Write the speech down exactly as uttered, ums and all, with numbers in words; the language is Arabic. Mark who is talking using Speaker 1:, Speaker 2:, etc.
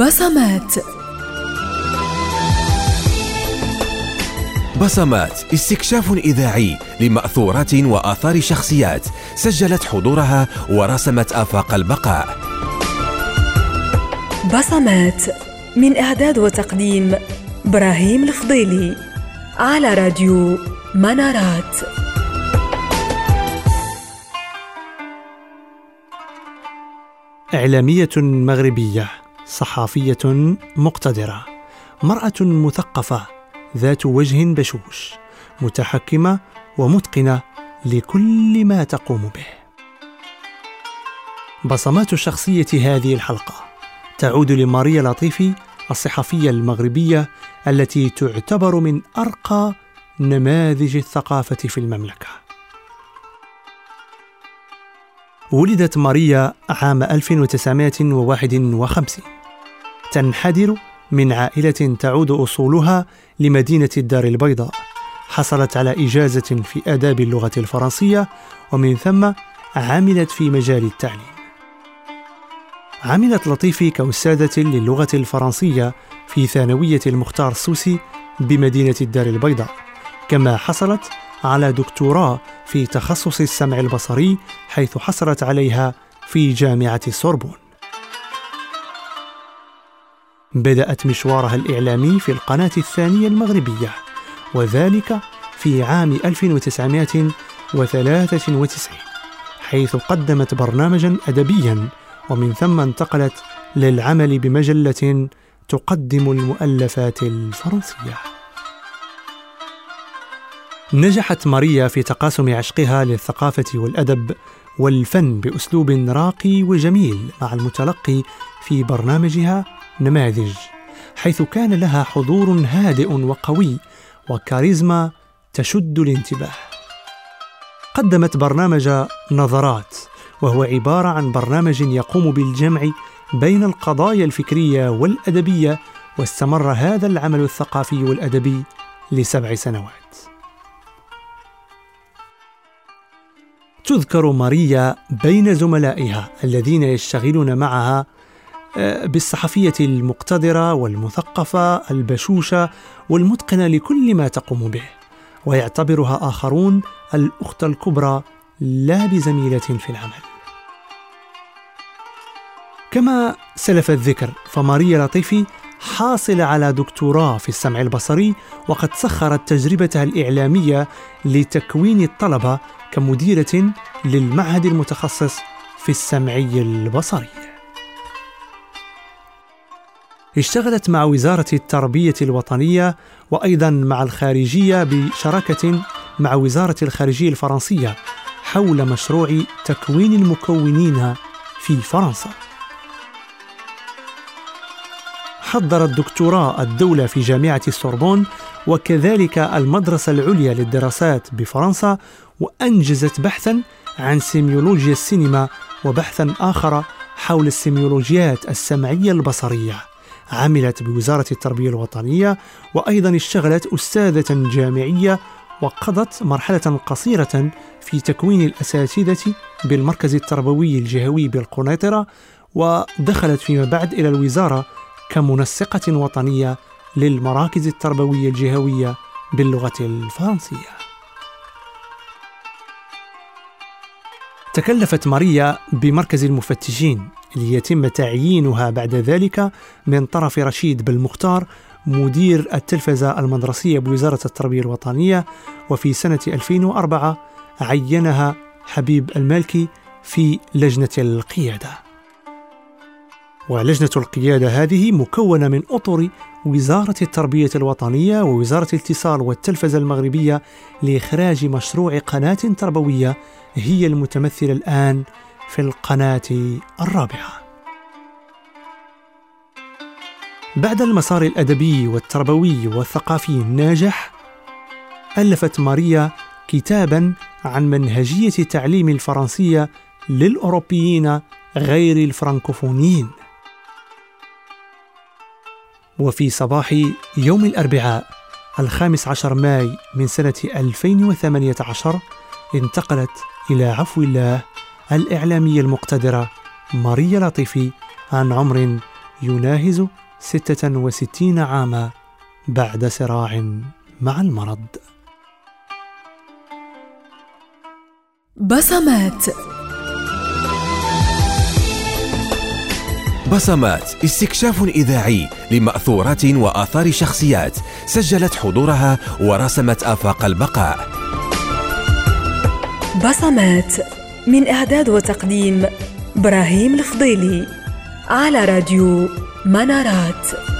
Speaker 1: بصمات.
Speaker 2: بصمات استكشاف إذاعي لمأثورات وآثار شخصيات سجلت حضورها ورسمت آفاق البقاء.
Speaker 1: بصمات من إعداد وتقديم إبراهيم الفضيلي على راديو منارات.
Speaker 3: إعلامية مغربية، صحافية مقتدرة، مرأة مثقفة ذات وجه بشوش، متحكمة ومتقنة لكل ما تقوم به. بصمات الشخصية هذه الحلقة تعود لماريا لطيفي، الصحفية المغربية التي تعتبر من أرقى نماذج الثقافة في المملكة. ولدت ماريا عام ألف وتسعمائة وواحد وخمسين، تنحدر من عائلة تعود أصولها لمدينة الدار البيضاء. حصلت على إجازة في آداب اللغة الفرنسية، ومن ثم عملت في مجال التعليم. عملت لطيفي كأستاذة للغة الفرنسية في ثانوية المختار السوسي بمدينة الدار البيضاء، كما حصلت على دكتوراه في تخصص السمع البصري حيث حصلت عليها في جامعة السوربون. بدأت مشوارها الإعلامي في القناة الثانية المغربية، وذلك في عام ألف وتسعمائة وثلاثة وتسعين، حيث قدمت برنامجا أدبيا، ومن ثم انتقلت للعمل بمجلة تقدم المؤلفات الفرنسية. نجحت ماريا في تقاسم عشقها للثقافة والأدب والفن بأسلوب راقي وجميل مع المتلقي في برنامجها نماذج، حيث كان لها حضور هادئ وقوي وكاريزما تشد الانتباه. قدمت برنامج نظرات، وهو عبارة عن برنامج يقوم بالجمع بين القضايا الفكرية والأدبية، واستمر هذا العمل الثقافي والأدبي لسبع سنوات. تذكر ماريا بين زملائها الذين يشتغلون معها بالصحفية المقتدرة والمثقفة البشوشة والمتقنة لكل ما تقوم به، ويعتبرها آخرون الأخت الكبرى لا بزميلة في العمل. كما سلف الذكر، فماريا لطيفي حاصلة على دكتوراه في السمع البصري، وقد سخرت تجربتها الإعلامية لتكوين الطلبة كمديرة للمعهد المتخصص في السمعي البصري. اشتغلت مع وزارة التربية الوطنية وأيضا مع الخارجية بشراكة مع وزارة الخارجية الفرنسية حول مشروع تكوين المكونين في فرنسا. حضرت دكتوراه الدولة في جامعة السوربون وكذلك المدرسة العليا للدراسات بفرنسا، وأنجزت بحثا عن سيميولوجيا السينما وبحثا آخر حول السيميولوجيات السمعية البصرية. عملت بوزارة التربية الوطنية، وأيضا اشتغلت أستاذة جامعية، وقضت مرحلة قصيرة في تكوين الأساتذة بالمركز التربوي الجهوي بالقنيطرة، ودخلت فيما بعد إلى الوزارة كمنسقة وطنية للمراكز التربوية الجهوية باللغة الفرنسية. تكلفت ماريا بمركز المفتشين ليتم تعيينها بعد ذلك من طرف رشيد بالمختار مدير التلفزة المدرسية بوزارة التربية الوطنية، وفي سنة ألفين وأربعة عينها حبيب المالكي في لجنة القيادة. ولجنة القيادة هذه مكونة من أطر وزارة التربية الوطنية ووزارة الاتصال والتلفزة المغربية لإخراج مشروع قناة تربوية هي المتمثلة الآن في القناة الرابعة. بعد المسار الأدبي والتربوي والثقافي الناجح، ألفت ماريا كتاباً عن منهجية تعليم الفرنسية للأوروبيين غير الفرنكوفونيين. وفي صباح يوم الأربعاء الخامس عشر ماي من سنة ألفين وثمانية عشر انتقلت إلى عفو الله الإعلامية المقتدرة ماريا لطيفي عن عمر يناهز ستة وستين عاما بعد صراع مع المرض.
Speaker 1: بصمات.
Speaker 2: بصمات استكشاف إذاعي لمأثورات وآثار شخصيات سجلت حضورها ورسمت آفاق البقاء.
Speaker 1: بصمات من إعداد وتقديم إبراهيم الفضيلي على راديو منارات.